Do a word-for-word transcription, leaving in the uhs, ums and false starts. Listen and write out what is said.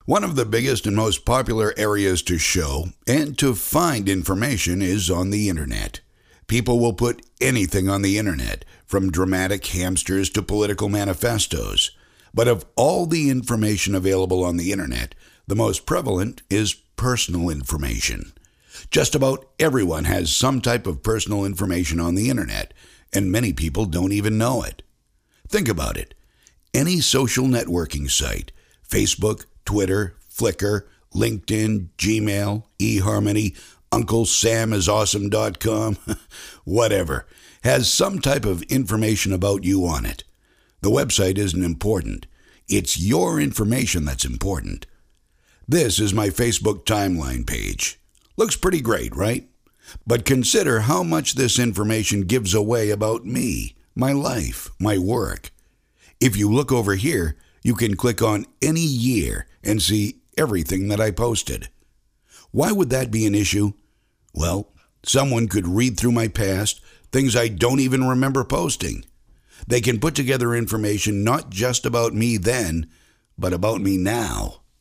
One of the biggest and most popular areas to show and to find information is on the internet. People will put anything on the internet, from dramatic hamsters to political manifestos. But of all the information available on the internet, the most prevalent is personal information. Just about everyone has some type of personal information on the internet, and many people don't even know it. Think about it. Any social networking site, Facebook, Twitter, Flickr, LinkedIn, Gmail, eHarmony, Uncle Sam is awesome dot com, whatever, has some type of information about you on it. The website isn't important. It's your information that's important. This is my Facebook timeline page. Looks pretty great, right? But consider how much this information gives away about me, my life, my work. If you look over here, you can click on any year and see everything that I posted. Why would that be an issue? Well, someone could read through my past, things I don't even remember posting. They can put together information not just about me then, but about me now.